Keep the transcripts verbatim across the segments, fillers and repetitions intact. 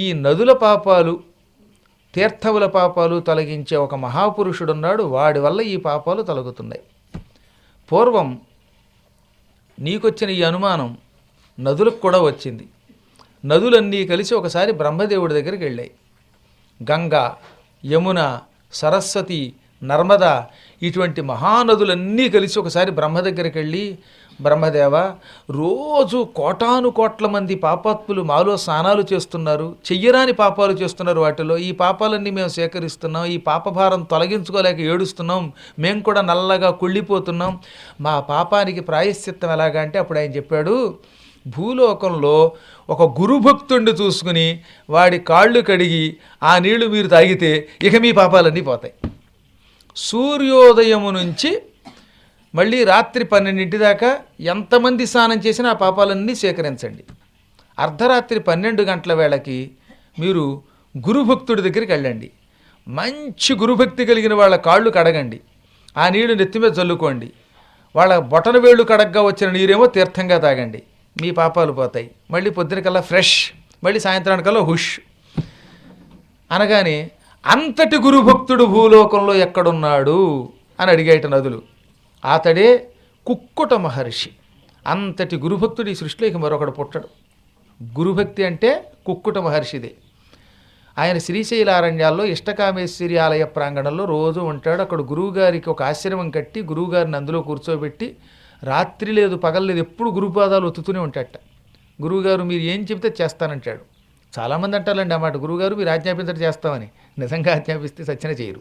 ఈ నదుల పాపాలు తీర్థముల పాపాలు తొలగించే ఒక మహాపురుషుడున్నాడు, వాడి వల్ల ఈ పాపాలు తొలగుతున్నాయి. పూర్వం నీకొచ్చిన ఈ అనుమానం నదులకు కూడా వచ్చింది. నదులన్నీ కలిసి ఒకసారి బ్రహ్మదేవుడి దగ్గరికి వెళ్ళాయి. గంగా, యమున, సరస్వతి, నర్మద ఇటువంటి మహానదులన్నీ కలిసి ఒకసారి బ్రహ్మ దగ్గరికి వెళ్ళి, బ్రహ్మదేవ, రోజు కోటాను కోట్ల మంది పాపాత్ములు మాలో స్నానాలు చేస్తున్నారు, చెయ్యరాని పాపాలు చేస్తున్నారు, వాటిలో ఈ పాపాలన్నీ మేము సేకరిస్తున్నాం, ఈ పాపభారం తొలగించుకోలేక ఏడుస్తున్నాం, మేము కూడా నల్లగా కుళ్ళిపోతున్నాం, మా పాపానికి ప్రాయశ్చిత్తం ఎలాగా అంటే అప్పుడు ఆయన చెప్పాడు, భూలోకంలో ఒక గురుభక్తుడిని చూసుకుని వాడి కాళ్ళు కడిగి ఆ నీళ్లు మీరు తాగితే ఇక మీ పాపాలన్నీ పోతాయి. సూర్యోదయము నుంచి మళ్ళీ రాత్రి పన్నెండింటి దాకా ఎంతమంది స్నానం చేసినా ఆ పాపాలన్నీ సేకరించండి. అర్ధరాత్రి పన్నెండు గంటల వేళకి మీరు గురుభక్తుడి దగ్గరికి వెళ్ళండి. మంచి గురుభక్తి కలిగిన వాళ్ళ కాళ్ళు కడగండి, ఆ నీళ్లు నెత్తి మీద చల్లుకోండి. వాళ్ళ బొటన వేళ్ళు కడగ్గా వచ్చిన నీరేమో తీర్థంగా తాగండి, మీ పాపాలు పోతాయి. మళ్ళీ పొద్దునకల్లా ఫ్రెష్, మళ్ళీ సాయంత్రానికల్లా హుష్ అనగానే అంతటి గురుభక్తుడు భూలోకంలో ఎక్కడున్నాడు అని అడిగేట నదులు. అతడే కుక్కుట మహర్షి. అంతటి గురుభక్తుడు ఈ సృష్టిలో ఇక మరొకడు పుట్టడు. గురుభక్తి అంటే కుక్కుట మహర్షిదే. ఆయన శ్రీశైలారణ్యాల్లో ఇష్టకామేశ్వరి ఆలయ ప్రాంగణంలో రోజు ఉంటాడు. అక్కడ గురువుగారికి ఒక ఆశ్రమం కట్టి గురువుగారిని అందులో కూర్చోబెట్టి రాత్రి లేదు పగలు లేదు ఎప్పుడు గురుపాదాలు ఒత్తుతూనే ఉంటాడట. గురువుగారు మీరు ఏం చెబితే చేస్తానంటాడు. చాలామంది అంటారండి అన్నమాట, గురువుగారు మీరు ఆజ్ఞాపించడం చేస్తామని. నిజంగా ఆజ్ఞాపిస్తే సచ్చిన చేయరు.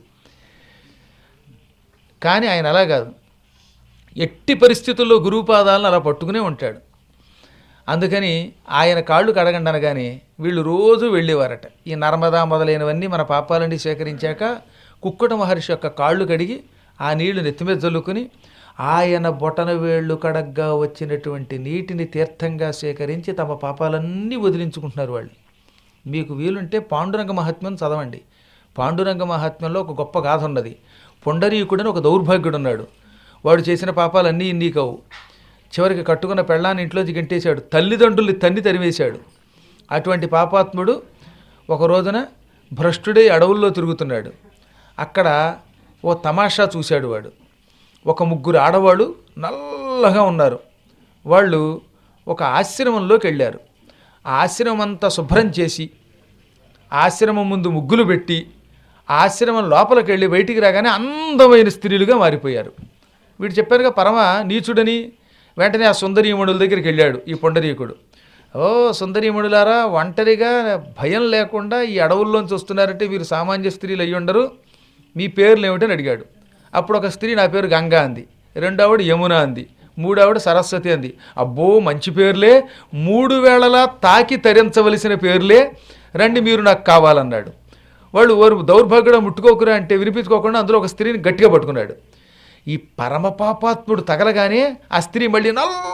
కానీ ఆయన అలా కాదు, ఎట్టి పరిస్థితుల్లో గురుపాదాలను అలా పట్టుకునే ఉంటాడు. అందుకని ఆయన కాళ్ళు కడగండి అనగానే వీళ్ళు రోజు వెళ్ళేవారట. ఈ నర్మదా మొదలైనవన్నీ మన పాపాలన్నీ సేకరించాక కుక్కుట మహర్షి యొక్క కాళ్ళు కడిగి ఆ నీళ్లు నెత్తిమీద చల్లుకుని ఆయన బొటన వేళ్ళు కడగ్గా వచ్చినటువంటి నీటిని తీర్థంగా సేకరించి తమ పాపాలన్నీ వదిలించుకుంటున్నారు వాళ్ళు. మీకు వీలుంటే పాండురంగ మహాత్మ్యం చదవండి. పాండురంగ మహాత్మ్యంలో ఒక గొప్ప గాథ ఉన్నది. పొండరీకుడని ఒక దౌర్భాగ్యుడు ఉన్నాడు. వాడు చేసిన పాపాలన్నీ ఇన్ని కావు. చివరికి కట్టుకున్న పెళ్ళాన్ని ఇంట్లోంచి గంటేశాడు, తల్లిదండ్రుల్ని తన్ని తరివేశాడు. అటువంటి పాపాత్ముడు ఒక రోజున భ్రష్టుడే అడవుల్లో తిరుగుతున్నాడు. అక్కడ ఓ తమాషా చూశాడు వాడు. ఒక ముగ్గురు ఆడవాళ్ళు నల్లగా ఉన్నారు. వాళ్ళు ఒక ఆశ్రమంలోకి వెళ్ళారు. ఆ ఆశ్రమం అంతా శుభ్రం చేసి ఆశ్రమం ముందు ముగ్గులు పెట్టి ఆశ్రమం లోపలికి వెళ్ళి బయటికి రాగానే అందమైన స్త్రీలుగా మారిపోయారు. వీడు చెప్పారుగా పరమ నీచుడని. వెంటనే ఆ సుందరీమణుల దగ్గరికి వెళ్ళాడు ఈ పొండరీకుడు. ఓ సుందరీమణులారా, ఒంటరిగా భయం లేకుండా ఈ అడవుల్లోంచి వస్తున్నారంటే వీరు సామాన్య స్త్రీలు అయ్యి ఉండరు, మీ పేర్లు ఏమిటని అడిగాడు. అప్పుడు ఒక స్త్రీ నా పేరు గంగా అంది, రెండోవిడ యమున అంది, మూడోవిడ సరస్వతి అంది. అబ్బో మంచి పేర్లే, మూడు వేళలా తాకి తరించవలసిన పేర్లే, రండి మీరు నాకు కావాలన్నాడు. వాళ్ళు ఓరు దౌర్భాగ్యుడ ముట్టుకోకురా అంటే వినిపించుకోకుండా అందులో ఒక స్త్రీని గట్టిగా పట్టుకున్నాడు. ఈ పరమ పాపాత్ముడు తగలగానే ఆ స్త్రీ మళ్ళీ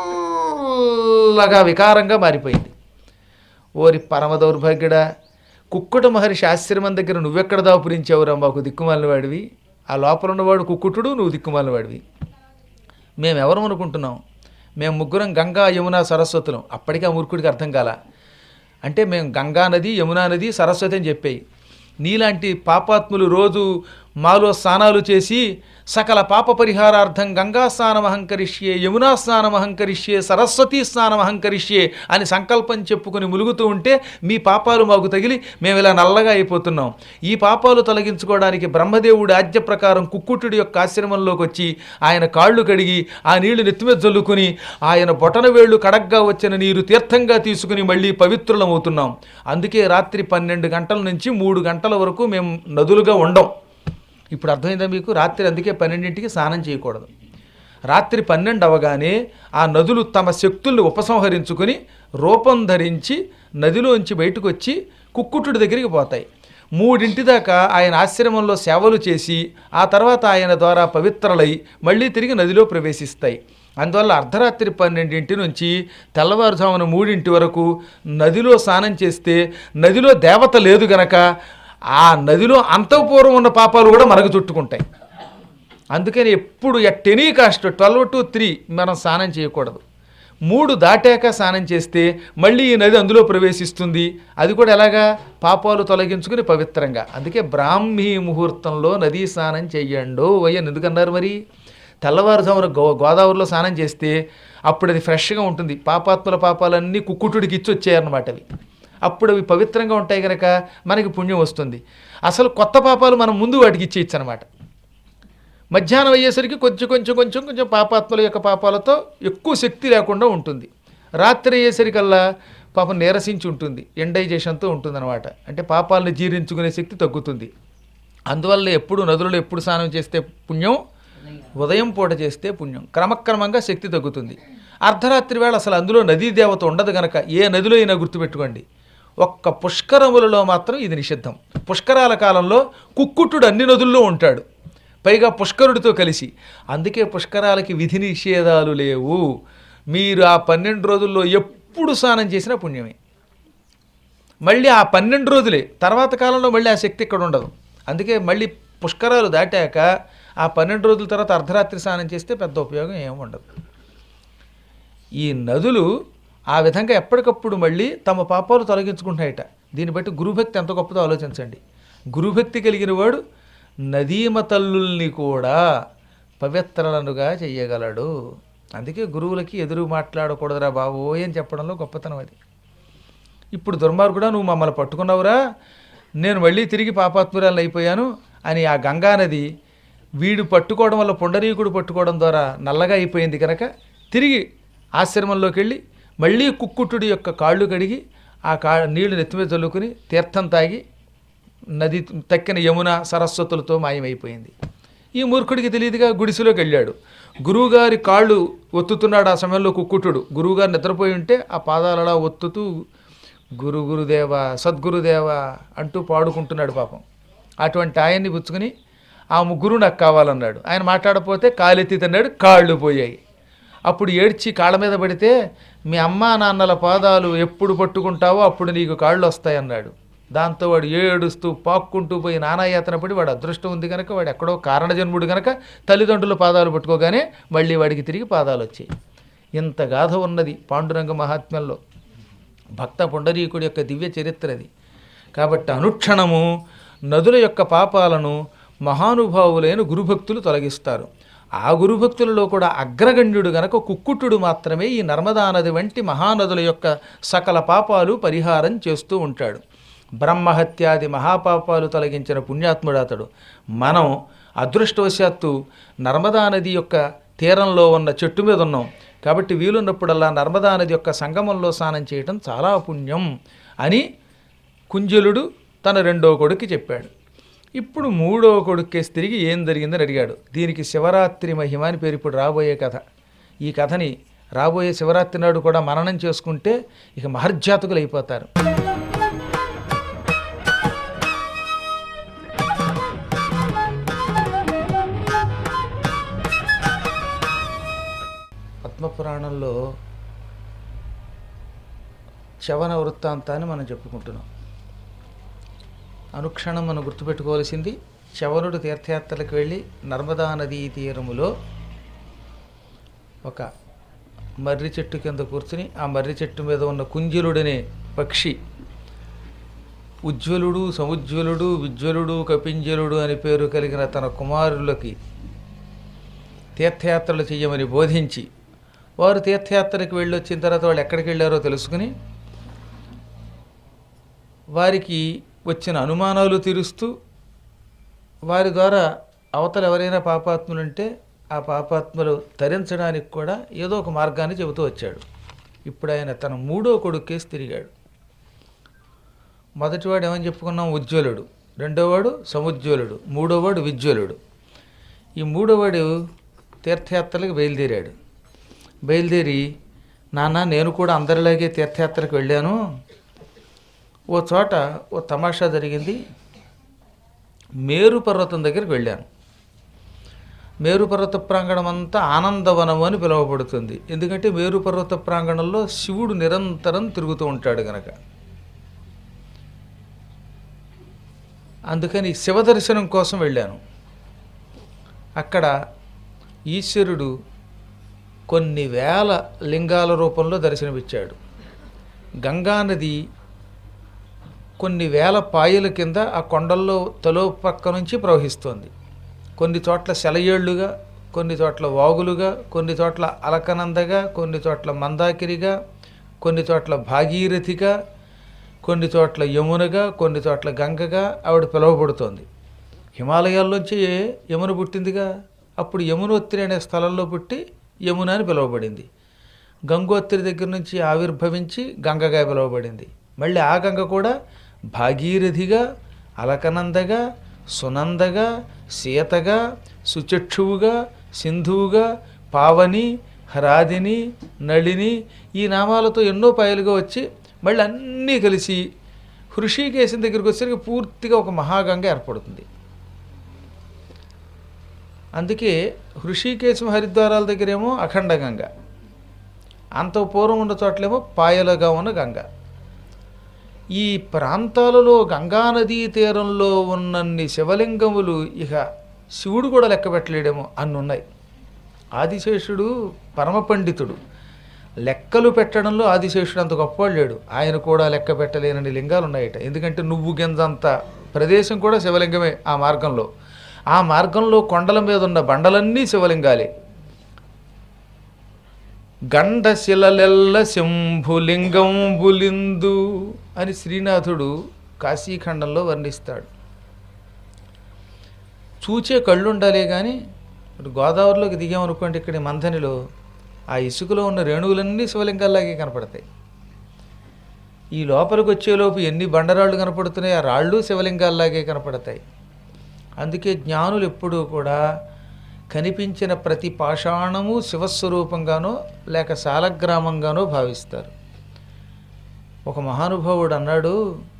నల్లగా వికారంగా మారిపోయింది. ఓరి పరమ దౌర్భాగ్యుడ, కుక్కుట మహర్షి ఆశ్రమం దగ్గర నువ్వెక్కడ దాపురించావురా, మాకు దిక్కుమాలిన వాడివి. ఆ లోపల ఉన్నవాడు కుక్కుటుడు, నువ్వు దిక్కుమాలిన వాడివి. మేమెవరం అనుకుంటున్నాం? మేము ముగ్గురం గంగా యమున సరస్వతులం. అప్పటికీ ఆ మూర్ఖుడికి అర్థం కాల. అంటే మేము గంగా నది, యమునా నది, సరస్వతి అని చెప్పాయి. నీలాంటి పాపాత్ములు రోజు మాలో స్నానాలు చేసి సకల పాప పరిహారార్థం గంగా స్నానం అహంకరిష్యే, యమునా స్నానం అహంకరిష్యే, సరస్వతీ స్నానం అహంకరిష్యే అని సంకల్పం చెప్పుకొని ములుగుతూ ఉంటే మీ పాపాలు మాకు తగిలి మేము ఇలా నల్లగా అయిపోతున్నాం. ఈ పాపాలు తొలగించుకోవడానికి బ్రహ్మదేవుడి ఆజ్ఞ ప్రకారం కుక్కుటుడి యొక్క ఆశ్రమంలోకి వచ్చి ఆయన కాళ్ళు కడిగి ఆ నీళ్లు నెత్తిమీద జల్లుకుని ఆయన బొటన వేళ్ళు కడగ్గా వచ్చిన నీరు తీర్థంగా తీసుకుని మళ్ళీ పవిత్రులమవుతున్నాం. అందుకే రాత్రి పన్నెండు గంటల నుంచి మూడు గంటల వరకు మేము నదులుగా ఉండం. ఇప్పుడు అర్థమైందా మీకు? రాత్రి అందుకే పన్నెండింటికి స్నానం చేయకూడదు. రాత్రి పన్నెండు అవగానే ఆ నదులు తమ శక్తుల్ని ఉపసంహరించుకొని రూపం ధరించి నదిలోంచి బయటకు వచ్చి కుక్కుటుడి దగ్గరికి పోతాయి. మూడింటి దాకా ఆయన ఆశ్రమంలో సేవలు చేసి ఆ తర్వాత ఆయన ద్వారా పవిత్రలై మళ్ళీ తిరిగి నదిలో ప్రవేశిస్తాయి. అందువల్ల అర్ధరాత్రి పన్నెండింటి నుంచి తెల్లవారుజామున మూడింటి వరకు నదిలో స్నానం చేస్తే నదిలో దేవత లేదు గనక ఆ నదిలో అంతఃపూర్వం ఉన్న పాపాలు కూడా మనకు చుట్టుకుంటాయి. అందుకని ఎప్పుడు at any cost twelve to three మనం స్నానం చేయకూడదు. మూడు దాటాక స్నానం చేస్తే మళ్ళీ ఈ నది అందులో ప్రవేశిస్తుంది. అది కూడా ఎలాగా? పాపాలు తొలగించుకుని పవిత్రంగా. అందుకే బ్రాహ్మీ ముహూర్తంలో నదీ స్నానం చెయ్యండో వయ్యని ఎందుకన్నారు మరి? తెల్లవారుజామున గో గోదావరిలో స్నానం చేస్తే అప్పుడు అది ఫ్రెష్గా ఉంటుంది. పాపాత్మల పాపాలన్నీ కుక్కుటుడికి ఇచ్చి వచ్చాయన్నమాట అవి. అప్పుడు అవి పవిత్రంగా ఉంటాయి కనుక మనకి పుణ్యం వస్తుంది. అసలు కొత్త పాపాలు మనం ముందు వాటికి ఇచ్చేయచ్చు అనమాట. మధ్యాహ్నం అయ్యేసరికి కొంచెం కొంచెం కొంచెం కొంచెం పాపాత్మల యొక్క పాపాలతో ఎక్కువ శక్తి లేకుండా ఉంటుంది. రాత్రి అయ్యేసరికల్లా పాపం నీరసించి ఉంటుంది, ఎండైజేషన్తో ఉంటుందన్నమాట. అంటే పాపాలను జీర్ణించుకునే శక్తి తగ్గుతుంది. అందువల్ల ఎప్పుడు నదులలో ఎప్పుడు స్నానం చేస్తే పుణ్యం? ఉదయం పూట చేస్తే పుణ్యం. క్రమక్రమంగా శక్తి తగ్గుతుంది. అర్ధరాత్రి వేళ అసలు అందులో నదీ దేవత ఉండదు కనుక ఏ నదిలో అయినా గుర్తుపెట్టుకోండి, ఒక్క పుష్కరములలో మాత్రం ఇది నిషిద్ధం. పుష్కరాల కాలంలో కుక్కుట్టుడు అన్ని నదుల్లో ఉంటాడు, పైగా పుష్కరుడితో కలిసి. అందుకే పుష్కరాలకి విధి నిషేధాలు లేవు. మీరు ఆ పన్నెండు రోజుల్లో ఎప్పుడు స్నానం చేసినా పుణ్యమే. మళ్ళీ ఆ పన్నెండు రోజులే, తర్వాత కాలంలో మళ్ళీ ఆ శక్తి ఇక్కడ ఉండదు. అందుకే మళ్ళీ పుష్కరాలు దాటాక ఆ పన్నెండు రోజుల తర్వాత అర్ధరాత్రి స్నానం చేస్తే పెద్ద ఉపయోగం ఏమి ఉండదు. ఈ నదులు ఆ విధంగా ఎప్పటికప్పుడు మళ్ళీ తమ పాపాలు తొలగించుకుంటాయట. దీన్ని బట్టి గురుభక్తి ఎంత గొప్పదో ఆలోచించండి. గురుభక్తి కలిగిన వాడు నదీమ తల్లుల్ని కూడా పవిత్రలనుగా చెయ్యగలడు. అందుకే గురువులకి ఎదురు మాట్లాడకూడదురా బాబు అని చెప్పడంలో గొప్పతనం అది. ఇప్పుడు దుర్మార్గుడా నువ్వు మమ్మల్ని పట్టుకున్నావురా, నేను మళ్ళీ తిరిగి పాపాత్మురాలను అయిపోయాను అని ఆ గంగానది వీడు పట్టుకోవడం వల్ల, పుండరీకుడు పట్టుకోవడం ద్వారా నల్లగా అయిపోయింది కనుక తిరిగి ఆశ్రమంలోకి వెళ్ళి మళ్ళీ కుక్కుట్టుడి యొక్క కాళ్ళు కడిగి ఆ కా నీళ్లు నెత్తిమీద చల్లుకుని తీర్థం తాగి నది తక్కిన యమున సరస్వతులతో మాయమైపోయింది. ఈ మూర్ఖుడికి తెలియదుగా, గుడిసెలోకి వెళ్ళాడు. గురువుగారి కాళ్ళు ఒత్తుతున్నాడు ఆ సమయంలో కుక్కుట్టుడు. గురువుగారు నిద్రపోయి ఉంటే ఆ పాదాలలా ఒత్తుతూ గురు గురుదేవ సద్గురుదేవ అంటూ పాడుకుంటున్నాడు పాపం. అటువంటి ఆయన్ని పుచ్చుకుని ఆ ముగ్గురు నాకు కావాలన్నాడు. ఆయన మాట్లాడపోతే కాలెత్తి తన్నాడు, కాళ్ళు పోయాయి. అప్పుడు ఏడ్చి కాళ్ళ మీద పడితే మీ అమ్మా నాన్నల పాదాలు ఎప్పుడు పట్టుకుంటావో అప్పుడు నీకు కాళ్ళు వస్తాయన్నాడు. దాంతో వాడు ఏడుస్తూ పాక్కుంటూ పోయి నానాయాతన పడి, వాడు అదృష్టం ఉంది కనుక, వాడు ఎక్కడో కారణజన్ముడు కనుక తల్లిదండ్రుల పాదాలు పట్టుకోగానే మళ్ళీ వాడికి తిరిగి పాదాలు వచ్చాయి. ఇంత గాథ ఉన్నది పాండురంగ మహాత్మ్యంలో. భక్త పుండరీకుడి యొక్క దివ్య చరిత్ర అది. కాబట్టి అనుక్షణము నదుల యొక్క పాపాలను మహానుభావులైన గురుభక్తులు తొలగిస్తారు. ఆ గురుభక్తులలో కూడా అగ్రగణ్యుడు గనక కుక్కుట్టుడు మాత్రమే ఈ నర్మదా నది వంటి మహానదుల యొక్క సకల పాపాలు పరిహారం చేస్తూ ఉంటాడు. బ్రహ్మహత్యాది మహాపాపాలు తొలగించిన పుణ్యాత్ముడు అతడు. మనం అదృష్టవశాత్తు నర్మదా నది యొక్క తీరంలో ఉన్న చెట్టు మీద ఉన్నాం కాబట్టి వీలున్నప్పుడల్లా నర్మదా నది యొక్క సంగమంలో స్నానం చేయటం చాలా పుణ్యం అని కుంజలుడు తన రెండో కొడుక్కి చెప్పాడు. ఇప్పుడు మూడో కొడుక్కేసి తిరిగి ఏం జరిగిందని అడిగాడు. దీనికి శివరాత్రి మహిమ అని పేరు. ఇప్పుడు రాబోయే కథ. ఈ కథని రాబోయే శివరాత్రి నాడు కూడా మననం చేసుకుంటే ఇక మహర్జాతకులు అయిపోతారు. పద్మపురాణంలో చవన వృత్తాంతాన్ని మనం చెప్పుకుంటున్నాం. అనుక్షణం మనం గుర్తుపెట్టుకోవాల్సింది, చవనుడు తీర్థయాత్రలకు వెళ్ళి నర్మదా నదీ తీరములో ఒక మర్రి చెట్టు కింద కూర్చుని ఆ మర్రి చెట్టు మీద ఉన్న కుంజలుడనే పక్షి ఉజ్వలుడు, సముజ్వలుడు, విజ్వలుడు, కపింజలుడు అని పేరు కలిగిన తన కుమారులకి తీర్థయాత్రలు చేయమని బోధించి, వారు తీర్థయాత్రకు వెళ్ళి వచ్చిన తర్వాత వాళ్ళు ఎక్కడికి వెళ్ళారో తెలుసుకుని వారికి వచ్చిన అనుమానాలు తీరుస్తూ వారి ద్వారా అవతల ఎవరైనా పాపాత్ములుంటే ఆ పాపాత్మలు తరించడానికి కూడా ఏదో ఒక మార్గాన్ని చెబుతూ వచ్చాడు. ఇప్పుడు ఆయన తన మూడో కొడుకేసి తిరిగాడు. మొదటివాడు ఏమని చెప్పుకున్నాం? ఉజ్వలుడు. రెండోవాడు సముజ్వలుడు. మూడోవాడు విజ్వలుడు. ఈ మూడోవాడు తీర్థయాత్రలకు బయలుదేరాడు. బయలుదేరి, నాన్న నేను కూడా అందరిలాగే తీర్థయాత్రకు వెళ్ళాను, ఓ చోట ఓ తమాషా జరిగింది. మేరు పర్వతం దగ్గరికి వెళ్ళాను. మేరు పర్వత ప్రాంగణం అంతా ఆనందవనము అని పిలువబడుతుంది. ఎందుకంటే మేరు పర్వత ప్రాంగణంలో శివుడు నిరంతరం తిరుగుతూ ఉంటాడు గనక. అందుకని శివదర్శనం కోసం వెళ్ళాను. అక్కడ ఈశ్వరుడు కొన్ని వేల లింగాల రూపంలో దర్శనమిచ్చాడు. గంగానది కొన్ని వేల పాయల కింద ఆ కొండల్లో తలో పక్క నుంచి ప్రవహిస్తోంది. కొన్ని చోట్ల సెలయేళ్లుగా, కొన్ని చోట్ల వాగులుగా, కొన్ని చోట్ల అలకనందగా, కొన్ని చోట్ల మందాకిరిగా, కొన్ని చోట్ల భాగీరథిగా, కొన్ని చోట్ల యమునగా, కొన్ని చోట్ల గంగగా ఆవిడ పిలువబడుతోంది. హిమాలయాల్లోంచి యమున పుట్టిందిగా, అప్పుడు యమునోత్రి అనే స్థలంలో పుట్టి యమున అని పిలువబడింది. గంగోత్రి దగ్గర నుంచి ఆవిర్భవించి గంగగా పిలువబడింది. మళ్ళీ ఆ గంగ కూడా భాగీరథిగా, అలకనందగా, సునందగా, సీతగా, సుచక్షువుగా, సింధువుగా, పావని, హ్రాదిని, నళిని ఈ నామాలతో ఎన్నో పాయలుగా వచ్చి మళ్ళీ అన్నీ కలిసి హృషికేశం దగ్గరికి వచ్చేసరికి పూర్తిగా ఒక మహాగంగ ఏర్పడుతుంది. అందుకే హృషికేశం హరిద్వారాల దగ్గరేమో అఖండ గంగ, అంత పూర్వం ఉన్న చోట్లేమో పాయలుగా ఉన్న గంగ. ఈ ప్రాంతాలలో గంగానదీ తీరంలో ఉన్నన్ని శివలింగములు ఇక శివుడు కూడా లెక్క పెట్టలేడేమో అన్నున్నాయి. ఆదిశేషుడు పరమ పండితుడు, లెక్కలు పెట్టడంలో ఆదిశేషుడు అంత గొప్పవాడు లేడు. ఆయన కూడా లెక్క పెట్టలేనని లింగాలు ఉన్నాయట. ఎందుకంటే నువ్వు గింజంత ప్రదేశం కూడా శివలింగమే. ఆ మార్గంలో ఆ మార్గంలో కొండల మీద ఉన్న బండలన్నీ శివలింగాలే. గండశిలలెల్ల శంభులింగంబులిందు అని శ్రీనాథుడు కాశీఖండంలో వర్ణిస్తాడు. చూచే కళ్ళు ఉండాలి కానీ ఇప్పుడు గోదావరిలోకి దిగామనుకోండి, ఇక్కడ మంథనిలో ఆ ఇసుకలో ఉన్న రేణువులన్నీ శివలింగాల్లాగే కనపడతాయి. ఈ లోపలికి వచ్చేలోపు ఎన్ని బండరాళ్ళు కనపడుతున్నాయి, ఆ రాళ్ళు శివలింగాల్లాగే కనపడతాయి. అందుకే జ్ఞానులు ఎప్పుడూ కూడా కనిపించిన ప్రతి పాషాణము శివస్వరూపంగానో లేక శాలగ్రామంగానో భావిస్తారు. ఒక మహానుభావుడు అన్నాడు,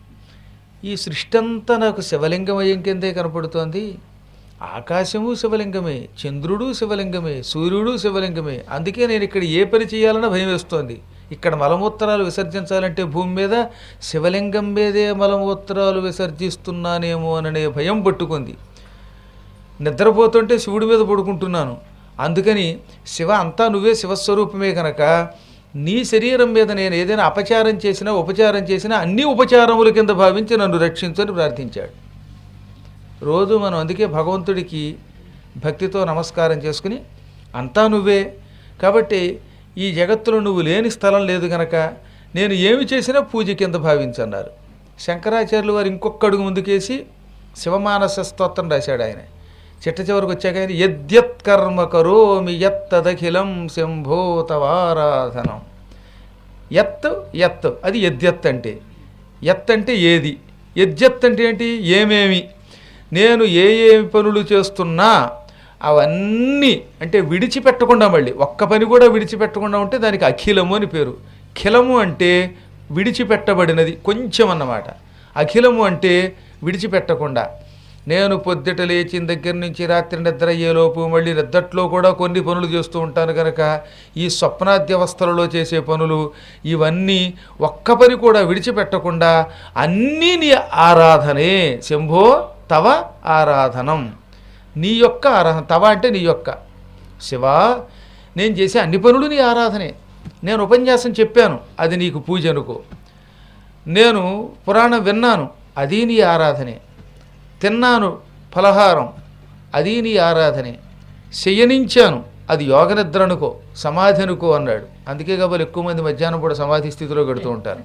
ఈ సృష్టి అంతా నాకు శివలింగమయం కిందే కనపడుతోంది. ఆకాశము శివలింగమే, చంద్రుడు శివలింగమే, సూర్యుడు శివలింగమే. అందుకే నేను ఇక్కడ ఏ పని చేయాలన్నా భయం వేస్తోంది. ఇక్కడ మలమూత్రాలు విసర్జించాలంటే భూమి మీద శివలింగం మీదే మలమూత్రాలు విసర్జిస్తున్నానేమో అనే భయం పట్టుకుంది. నిద్రపోతుంటే శివుడి మీద పడుకుంటున్నాను. అందుకని శివ అంతా నువ్వే శివస్వరూపమే కనుక నీ శరీరం మీద నేను ఏదైనా అపచారం చేసినా ఉపచారం చేసినా అన్ని ఉపచారముల కింద భావించి నన్ను రక్షించని ప్రార్థించాడు. రోజు మనం అందుకే భగవంతుడికి భక్తితో నమస్కారం చేసుకుని అంతా నువ్వే కాబట్టి ఈ జగత్తులో నువ్వు లేని స్థలం లేదు గనక నేను ఏమి చేసినా పూజ కింద భావించన్నారు. శంకరాచార్యులు వారు ఇంకొక అడుగు ముందుకేసి శివమానస స్తోత్రం రాశాడు. ఆయన చిట్ట చివరికి వచ్చాక ఆయన యద్యత్ కర్మ కరోమి యత్తదఖిలం శంభో తవారాధనం. యత్ యత్ అది యద్యత్ అంటే, యత్ అంటే ఏది, యద్యత్ అంటే ఏంటి, ఏమేమి. నేను ఏ ఏ పనులు చేస్తున్నా అవన్నీ అంటే విడిచిపెట్టకుండా, మళ్ళీ ఒక్క పని కూడా విడిచిపెట్టకుండా ఉంటే దానికి అఖిలము అని పేరు. ఖిలము అంటే విడిచిపెట్టబడినది కొంచెం అన్నమాట. అఖిలము అంటే విడిచిపెట్టకుండా. నేను పొద్దుట లేచిన దగ్గర నుంచి రాత్రి నిద్ర అయ్యేలోపు మళ్ళీ నిద్రట్లో కూడా కొన్ని పనులు చేస్తూ ఉంటాను కనుక ఈ స్వప్నాద్యవస్థలలో చేసే పనులు ఇవన్నీ ఒక్క పని కూడా విడిచిపెట్టకుండా అన్నీ నీ ఆరాధనే. శంభో తవ ఆరాధనం, నీ యొక్క ఆరాధన. తవ అంటే నీ యొక్క. శివా నేను చేసే అన్ని పనులు నీ ఆరాధనే. నేను ఉపన్యాసం చెప్పాను, అది నీకు పూజ అనుకో. నేను పురాణం విన్నాను, అది నీ ఆరాధనే. తిన్నాను ఫలహారం, అది నీ ఆరాధనే. శయనించాను, అది యోగ నిద్ర అనుకో, సమాధి అనుకో అన్నాడు. అందుకే కాబట్టి ఎక్కువ మంది మధ్యాహ్నం కూడా సమాధి స్థితిలో గడుతూ ఉంటారు.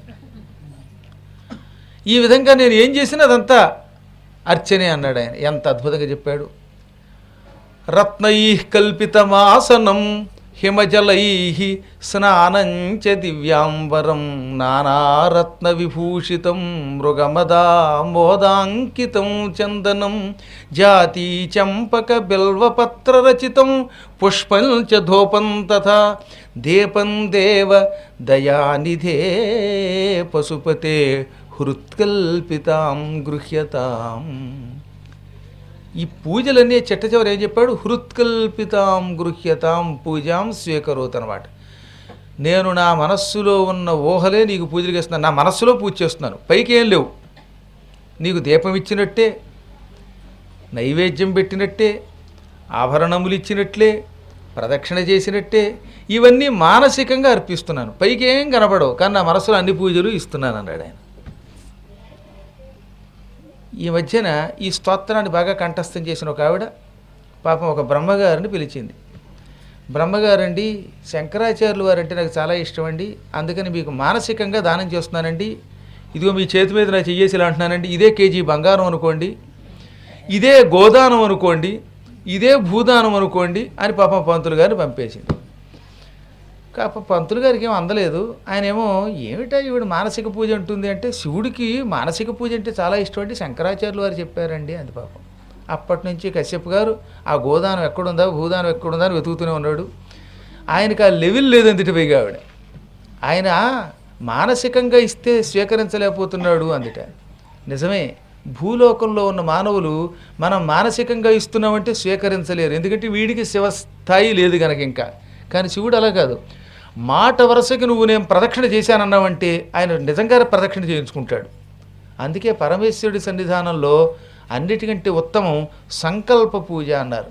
ఈ విధంగా నేను ఏం చేసినా అదంతా అర్చనే అన్నాడు ఆయన. ఎంత అద్భుతంగా చెప్పాడు. రత్నై కల్పితమాసనం హిమజలై స్నానం చ దివ్యాంబరం నానారత్న విభూషితం మృగమదామోదాంకితం చందనం జాతి చంపక బిల్వపత్రరచితం పుష్పం చ ధూపం తథా దీపం దేవ దయానిధే పశుపతే హృత్కల్పితాం గృహ్యతాం. ఈ పూజలన్నీ చెట్ట చివరి ఏం చెప్పాడు, హృత్కల్పితాం గృహ్యతాం పూజాం స్వీకరోత్ అనమాట. నేను నా మనస్సులో ఉన్న ఊహలే నీకు పూజలు చేస్తున్నాను, నా మనస్సులో పూజ చేస్తున్నాను, పైకి ఏం లేవు. నీకు దీపం ఇచ్చినట్టే, నైవేద్యం పెట్టినట్టే, ఆభరణములు ఇచ్చినట్లే, ప్రదక్షిణ చేసినట్టే. ఇవన్నీ మానసికంగా అర్పిస్తున్నాను, పైకి ఏం కనపడవు, కానీ నా మనసులో అన్ని పూజలు ఇస్తున్నాను అన్నాడు ఆయన. ఈ మధ్యన ఈ స్తోత్రాన్ని బాగా కంఠస్థం చేసిన ఒక ఆవిడ పాపం ఒక బ్రహ్మగారిని పిలిచింది. బ్రహ్మగారండి, శంకరాచార్యులు వారంటే నాకు చాలా ఇష్టం అండి, అందుకని మీకు మానసికంగా దానం చేస్తున్నానండి, ఇదిగో మీ చేతి మీద నా చెయ్యేసి ఇలా అంటున్నానండి, ఇదే కేజీ బంగారం అనుకోండి, ఇదే గోదానం అనుకోండి, ఇదే భూదానం అనుకోండి అని పాపం పంతులు గారిని పంపేసింది. కాప పంతులు గారికి ఏం అందలేదు. ఆయన ఏమో ఏమిటా ఈవిడ మానసిక పూజ అంటుంది అంటే, శివుడికి మానసిక పూజ అంటే చాలా ఇష్టం అంటే శంకరాచార్యులు వారు చెప్పారండి అంది పాపం. అప్పటి నుంచి కశ్యప్ గారు ఆ గోదానం ఎక్కడుందా భూదానం ఎక్కడుందా అని వెతుకుతూనే ఉన్నాడు. ఆయనకు ఆ లెవెల్ లేదందిటి పైగా ఆవిడ. ఆయన మానసికంగా ఇస్తే స్వీకరించలేకపోతున్నాడు అందుట. నిజమే, భూలోకంలో ఉన్న మానవులు మనం మానసికంగా ఇస్తున్నామంటే స్వీకరించలేరు, ఎందుకంటే వీడికి శివస్థాయి లేదు కనుక ఇంకా. కానీ శివుడు అలా కాదు, మాట వరుసకి నువ్వు నేను ప్రదక్షిణ చేశానన్నావంటే ఆయన నిజంగా ప్రదక్షిణ చేయించుకుంటాడు. అందుకే పరమేశ్వరుడి సన్నిధానంలో అన్నిటికంటే ఉత్తమం సంకల్ప పూజ అన్నారు.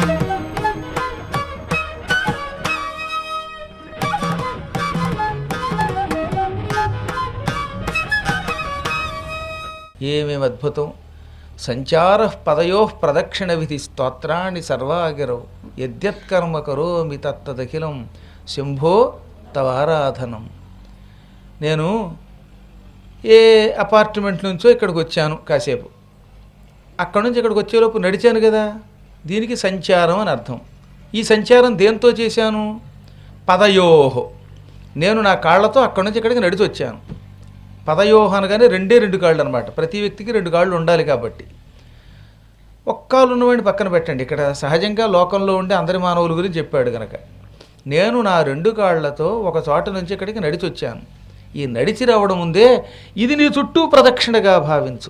ఏమేమి అద్భుతం! సంచార పదయో ప్రదక్షిణ విధి స్తోత్రాన్ని సర్వాగిరౌ యద్యత్కర్మ కరోమి తత్తదఖిలం శంభో తవారాధనం. నేను ఏ అపార్ట్మెంట్ నుంచో ఇక్కడికి వచ్చాను, కాసేపు అక్కడి నుంచి ఇక్కడికి వచ్చేలోపు నడిచాను కదా, దీనికి సంచారం అని అర్థం. ఈ సంచారం దేంతో చేశాను? పదయోహో, నేను నా కాళ్ళతో అక్కడి నుంచి ఇక్కడికి నడిచి వచ్చాను. పదయోహ అనగానే రెండే రెండు కాళ్ళు అనమాట, ప్రతి వ్యక్తికి రెండు కాళ్ళు ఉండాలి కాబట్టి. ఒక్కాలు ఉన్నవాడిని పక్కన పెట్టండి, ఇక్కడ సహజంగా లోకంలో ఉండే అందరి మానవుల గురించి చెప్పాడు కనుక. నేను నా రెండు కాళ్లతో ఒక చోట నుంచి ఇక్కడికి నడిచి వచ్చాను. ఈ నడిచి రావడం ఉందే, ఇది నీ చుట్టూ ప్రదక్షిణగా భావించు.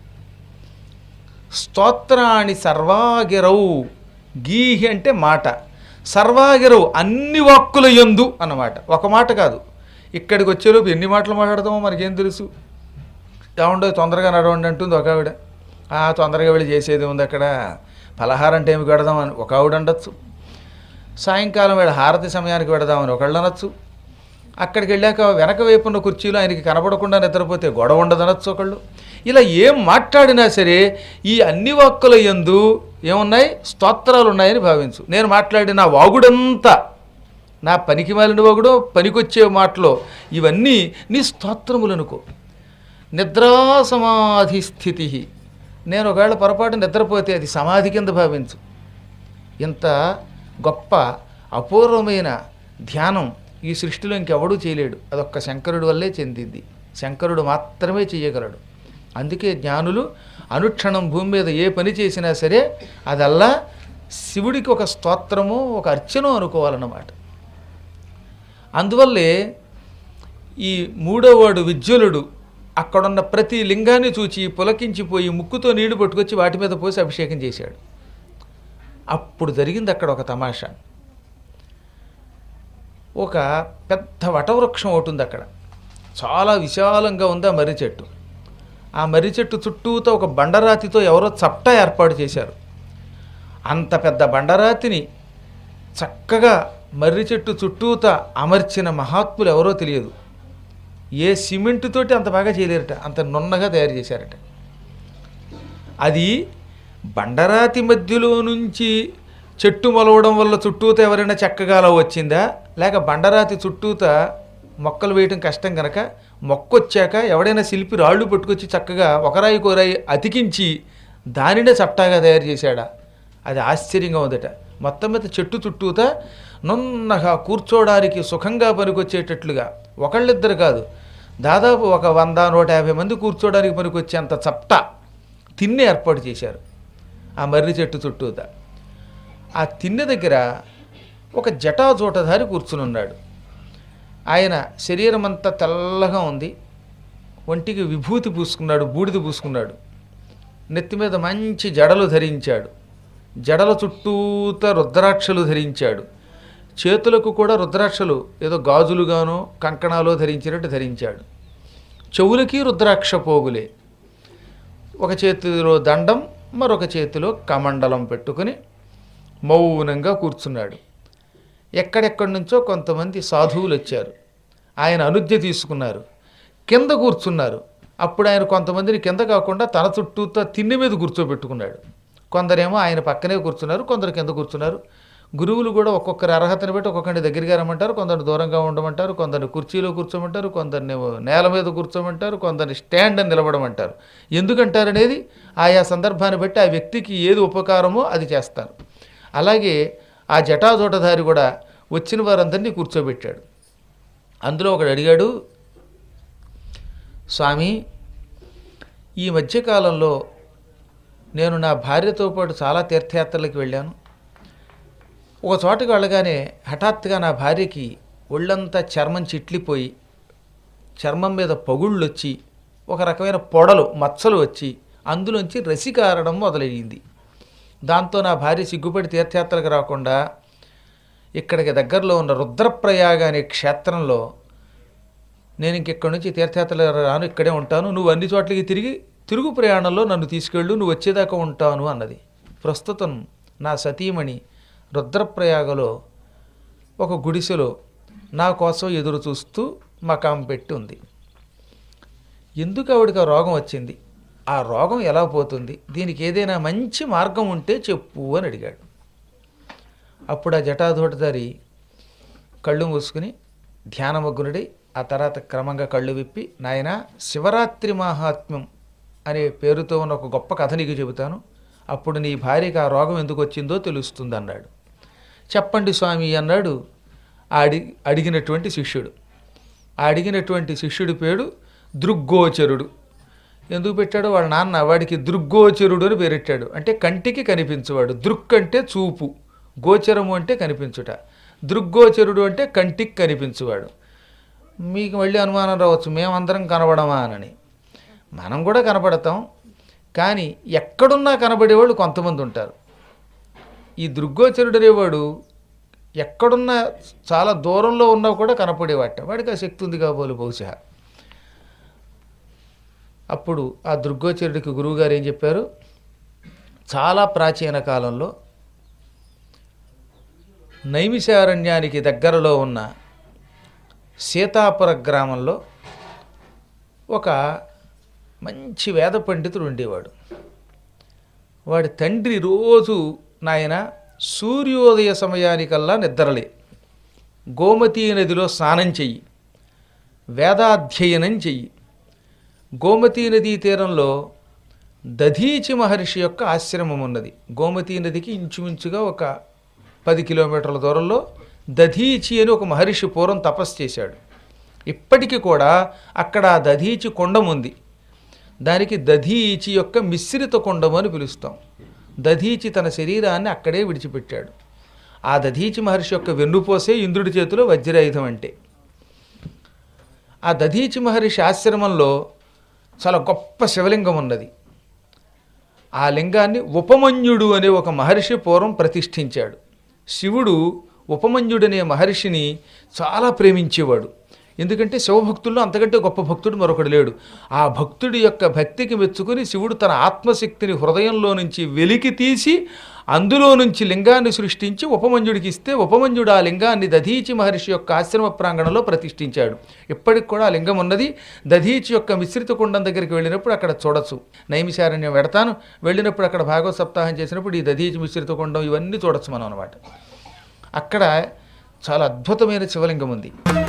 స్తోత్రాన్ని సర్వాగిరవు, గీహి అంటే మాట, సర్వాగిరవు అన్ని వాక్కుల యందు అన్నమాట, ఒక మాట కాదు. ఇక్కడికి వచ్చేలోపు ఎన్ని మాటలు మాట్లాడతామో మనకేం తెలుసు. ఏముండో తొందరగా నడవండి అంటుంది ఒక ఆవిడ, ఆ తొందరగా వెళ్ళి చేసేది ఉంది అక్కడ, పలహారం టైంకి పెడదామని ఒక ఆవిడ అనొచ్చు, సాయంకాలం వేళ హారతి సమయానికి పెడదామని ఒకళ్ళు అనొచ్చు, అక్కడికి వెళ్ళాక వెనక వైపున్న కుర్చీలో ఆయనకి కనపడకుండా నిద్రపోతే గొడవ ఉండదనొచ్చు ఒకళ్ళు. ఇలా ఏం మాట్లాడినా సరే ఈ అన్ని వాక్కుల యందు ఏమున్నాయి? స్తోత్రాలు ఉన్నాయని భావించు. నేను మాట్లాడిన వాగుడంతా నా పనికి మాలిన వాగుడో పనికొచ్చే మాటలో ఇవన్నీ నీ స్తోత్రములనుకో. నిద్రా సమాధి స్థితి, నేను ఒకవేళ పొరపాటు నిద్రపోతే అది సమాధి కింద భావించు. ఇంత గొప్ప అపూర్వమైన ధ్యానం ఈ సృష్టిలో ఇంకెవడూ చేయలేడు, అదొక్క శంకరుడి వల్లే చెందింది, శంకరుడు మాత్రమే చేయగలడు. అందుకే జ్ఞానులు అనుక్షణం భూమి మీద ఏ పని చేసినా సరే అదల్లా శివుడికి ఒక స్తోత్రము ఒక అర్చనో అనుకోవాలన్నమాట. అందువల్లే ఈ మూడోవాడు విజ్వలుడు అక్కడున్న ప్రతి లింగాన్ని చూచి పులకించిపోయి ముక్కుతో నీళ్లు పట్టుకొచ్చి వాటి మీద పోసి అభిషేకం చేశాడు. అప్పుడు జరిగింది అక్కడ ఒక తమాషా. ఒక పెద్ద వటవృక్షం ఒకటి ఉంది అక్కడ, చాలా విశాలంగా ఉంది ఆ మర్రి చెట్టు. ఆ మర్రి చెట్టు చుట్టూతో ఒక బండరాతితో ఎవరో చప్టా ఏర్పాటు చేశారు. అంత పెద్ద బండరాతిని చక్కగా మర్రి చెట్టు చుట్టూత అమర్చిన మహాత్ములు ఎవరో తెలియదు. ఏ సిమెంటు తోటి అంత బాగా చేయలేరట, అంత నున్నగా తయారు చేశారట. అది బండరాతి మధ్యలో నుంచి చెట్టు మొలవడం వల్ల చుట్టూత ఎవరైనా చక్కగా అలా వచ్చిందా, లేక బండరాతి చుట్టూత మొక్కలు వేయటం కష్టం కనుక మొక్కొచ్చాక ఎవడైనా శిల్పి రాళ్ళు పట్టుకొచ్చి చక్కగా ఒకరాయి కోరాయి అతికించి దానినే చప్టాగా తయారు చేశాడా? అది ఆశ్చర్యంగా ఉందట. మొత్తం మీద చెట్టు చుట్టూత నున్నగా కూర్చోడానికి సుఖంగా పనికొచ్చేటట్లుగా ఒకళ్ళిద్దరు కాదు, దాదాపు ఒక వంద నూట యాభై మంది కూర్చోడానికి పనికొచ్చేంత చప్టా తిన్నె ఏర్పాటు చేశారు ఆ మర్రి చెట్టు చుట్టూత. ఆ తిన్నె దగ్గర ఒక జటాజూటధారి కూర్చుని ఉన్నాడు. ఆయన శరీరం అంతా తెల్లగా ఉంది, ఒంటికి విభూతి పూసుకున్నాడు, బూడిద పూసుకున్నాడు, నెత్తి మీద మంచి జడలు ధరించాడు, జడల చుట్టూత రుద్రాక్షలు ధరించాడు, చేతులకు కూడా రుద్రాక్షలు ఏదో గాజులుగానో కంకణాలో ధరించినట్టు ధరించాడు, చెవులకి రుద్రాక్ష పోగులే, ఒక చేతిలో దండం మరొక చేతిలో కమండలం పెట్టుకుని మౌనంగా కూర్చున్నాడు. ఎక్కడెక్కడి నుంచో కొంతమంది సాధువులు వచ్చారు. ఆయన అనుజ్ఞ తీసుకున్నారు, కింద కూర్చున్నారు. అప్పుడు ఆయన కొంతమందిని కింద కాకుండా తన చుట్టూతో తిన్నె మీద కూర్చోబెట్టుకున్నాడు. కొందరేమో ఆయన పక్కనే కూర్చున్నారు, కొందరు కింద కూర్చున్నారు. గురువులు కూడా ఒక్కొక్కరి అర్హతను బట్టి ఒక్కొక్కరిని దగ్గరగా రమ్మంటారు, కొందరిని దూరంగా ఉండమంటారు, కొందరిని కుర్చీలో కూర్చోమంటారు, కొందరిని నేల మీద కూర్చోమంటారు, కొందరిని స్టాండ్ అని నిలబడమంటారు. ఎందుకంటారనేది ఆయా సందర్భాన్ని బట్టి ఆ వ్యక్తికి ఏది ఉపకారమో అది చేస్తారు. అలాగే ఆ జటాజోటధారి కూడా వచ్చిన వారందరినీ కూర్చోబెట్టాడు. అందులో ఒకడు అడిగాడు, స్వామి, ఈ మధ్యకాలంలో నేను నా భార్యతో పాటు చాలా తీర్థయాత్రలకు వెళ్ళాను. ఒక చోటకి వెళ్ళగానే హఠాత్తుగా నా భార్యకి ఒళ్ళంతా చర్మం చిట్లిపోయి చర్మం మీద పగుళ్ళు వచ్చి ఒక రకమైన పొడలు మచ్చలు వచ్చి అందులోంచి రసి కారడం మొదలయ్యింది. దాంతో నా భార్య సిగ్గుపడి తీర్థయాత్రకు రాకుండా ఇక్కడికి దగ్గరలో ఉన్న రుద్రప్రయాగ అనే క్షేత్రంలో నేను ఇంకెక్కడి నుంచి తీర్థయాత్రలు రాను, ఇక్కడే ఉంటాను, నువ్వు అన్ని చోట్లకి తిరిగి తిరుగు ప్రయాణంలో నన్ను తీసుకెళ్ళు, నువ్వు వచ్చేదాకా ఉంటాను అన్నది. ప్రస్తుతం నా సతీమణి రుద్రప్రయాగలో ఒక గుడిసెలో నా కోసం ఎదురు చూస్తూ మకాం పెట్టి ఉంది. ఎందుకు ఆవిడికి ఆ రోగం వచ్చింది, ఆ రోగం ఎలా పోతుంది, దీనికి ఏదైనా మంచి మార్గం ఉంటే చెప్పు అని అడిగాడు. అప్పుడు ఆ జటాధోటధారి కళ్ళు మూసుకుని ధ్యానమగ్నుడై ఆ తర్వాత క్రమంగా కళ్ళు విప్పి, నాయన, శివరాత్రి మహాత్మ్యం అనే పేరుతో ఉన్న ఒక గొప్ప కథ నీకు చెబుతాను, అప్పుడు నీ భార్యకి ఆ రోగం ఎందుకు వచ్చిందో తెలుస్తుంది అన్నాడు. చెప్పండి స్వామి అన్నాడు ఆ అడి అడిగినటువంటి శిష్యుడు. ఆ అడిగినటువంటి శిష్యుడి పేరు దృగ్గోచరుడు. ఎందుకు పెట్టాడు, వాళ్ళ నాన్న వాడికి దృగ్గోచరుడు అని పేరెట్టాడు. అంటే కంటికి కనిపించేవాడు. దృక్ అంటే చూపు, గోచరము అంటే కనిపించుట. దృగ్గోచరుడు అంటే కంటికి కనిపించేవాడు. మీకు మళ్ళీ అనుమానం రావచ్చు, మేమందరం కనబడమా అని. మనం కూడా కనపడతాం, కానీ ఎక్కడున్నా కనబడేవాళ్ళు కొంతమంది ఉంటారు. ఈ దృగ్గోచరుడు అనేవాడు ఎక్కడున్నా చాలా దూరంలో ఉన్నా కూడా కనపడేవాట. వాడికి ఆ శక్తి ఉంది కాబోలు బహుశా. అప్పుడు ఆ దృగ్గోచరుడికి గురువుగారు ఏం చెప్పారు, చాలా ప్రాచీన కాలంలో నైమిషారణ్యానికి దగ్గరలో ఉన్న సీతాపుర గ్రామంలో ఒక మంచి వేద పండితుడు ఉండేవాడు. వాడి తండ్రి రోజు, నాయన, సూర్యోదయ సమయానికల్లా నిద్రలే, గోమతీ నదిలో స్నానం చెయ్యి, వేదాధ్యయనం చెయ్యి. గోమతీ నదీ తీరంలో దధీచి మహర్షి యొక్క ఆశ్రమం ఉన్నది. గోమతీ నదికి ఇంచుమించుగా ఒక పది కిలోమీటర్ల దూరంలో దధీచి అని ఒక మహర్షి పూర్వం తపస్సు చేశాడు. ఇప్పటికీ కూడా అక్కడ ఆ దధీచి కొండం ఉంది. దానికి దధీచి యొక్క మిశ్రిత కొండము అని పిలుస్తాం. దధీచి తన శరీరాన్ని అక్కడే విడిచిపెట్టాడు. ఆ దధీచి మహర్షి యొక్క వెన్నుపోసే ఇంద్రుడి చేతిలో వజ్రాయుధం అంటే. ఆ దధీచి మహర్షి ఆశ్రమంలో చాలా గొప్ప శివలింగం ఉన్నది. ఆ లింగాన్ని ఉపమన్యుడు అనే ఒక మహర్షి పూర్వం ప్రతిష్ఠించాడు. శివుడు ఉపమన్యుడనే మహర్షిని చాలా ప్రేమించేవాడు. ఎందుకంటే శివభక్తుల్లో అంతకంటే గొప్ప భక్తుడు మరొకడు లేడు. ఆ భక్తుడి యొక్క భక్తికి మెచ్చుకుని శివుడు తన ఆత్మశక్తిని హృదయంలో నుంచి వెలికి తీసి అందులో నుంచి లింగాన్ని సృష్టించి ఉపమన్యుడికి ఇస్తే ఉపమన్యుడు ఆ లింగాన్ని దధీచి మహర్షి యొక్క ఆశ్రమ ప్రాంగణంలో ప్రతిష్ఠించాడు. ఇప్పటికి కూడా ఆ లింగం ఉన్నది. దధీచి యొక్క మిశ్రిత కుండం దగ్గరికి వెళ్ళినప్పుడు అక్కడ చూడొచ్చు. నైమిషారణ్యం వెడతాను, వెళ్ళినప్పుడు అక్కడ భాగవత సప్తాహం చేసినప్పుడు ఈ దధీచి మిశ్రిత కుండం ఇవన్నీ చూడొచ్చు మనం అనమాట. అక్కడ చాలా అద్భుతమైన శివలింగం ఉంది.